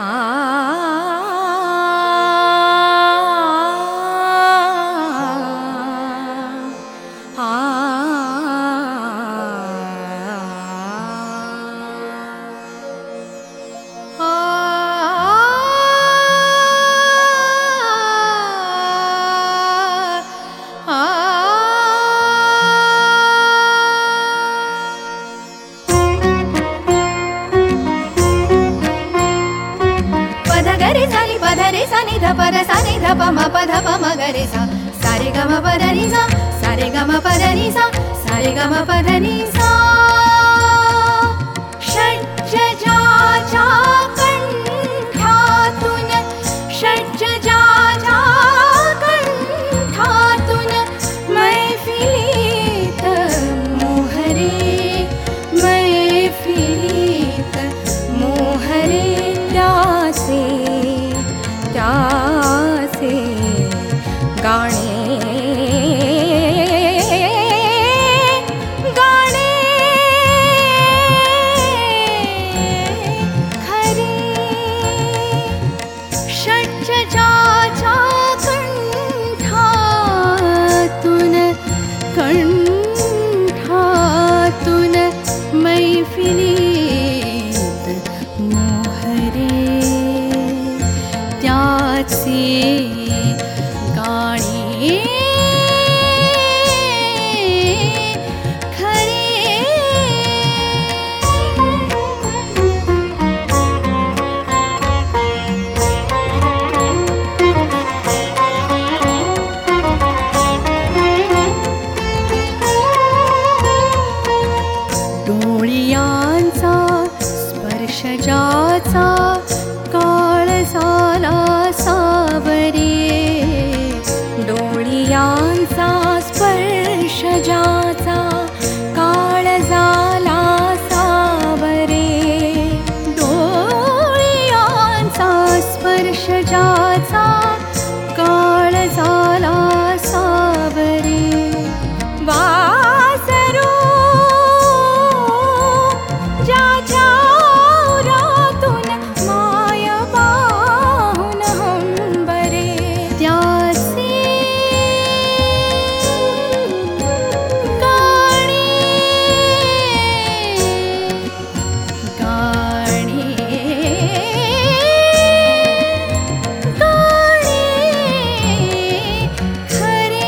पधरे सा नि ध पद सा नि ध प म प ध प म ग रे सा सा रे ग म प ध नि सा सा रे ग म प ध नि सा सा रे ग म प ध नि सा षड्जजाचा कंठातून षड्जजाचा कंठातून मैफिलीत मोहरे मैफिलीत मोहरे त्यासे गाणे गाणे खरे षड्जजाचा कंठातून कंठातून मैफिलीत मोहरे त्याचे गाणे खरे डोळ्यांचा स्पर्श ज्याचा काळजाला सावरे डोळ्यांचा स्पर्श ज्याचा काळजाला सावरे डोळ्यांचा स्पर्श ज्याचा काळजाला सावरे वासरू ज्याच्या उरातून माय पाहून हंबरे त्याचे गाणे गाणे गाणे खरे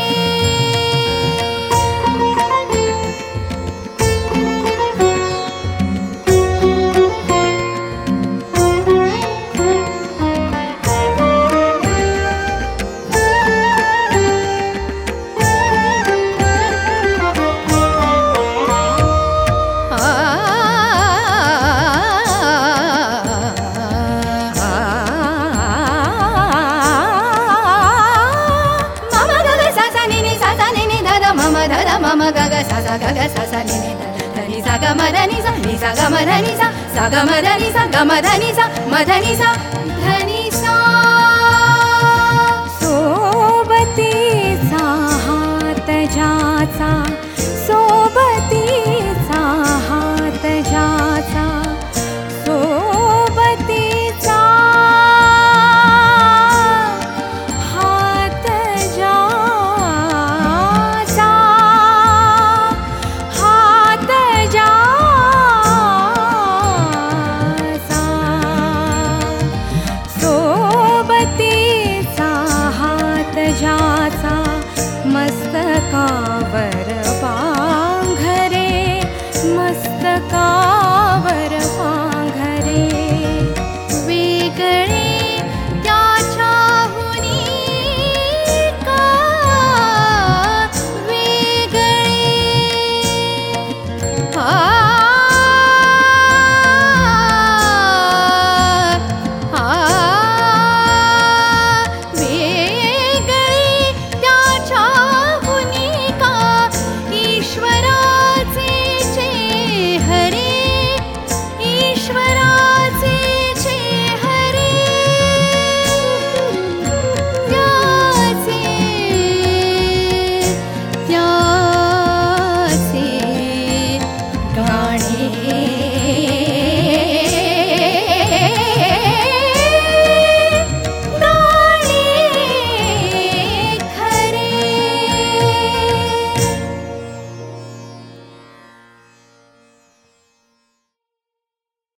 मम ग ग सा सा ग ग सा सा नि नि ध ध नि सा ग म ध नि सा नि सा ग म ध नि सा सा ग म ध नि सा ग म ध नि सा म ध नि सा ध नि सा सोबतीचा हात ज्याचा सोबतीचा हात ज्याचा सोबतीचा हात ज्याचा हात ज्याचा सोबतीचा हात ज्याचा मस्तकावर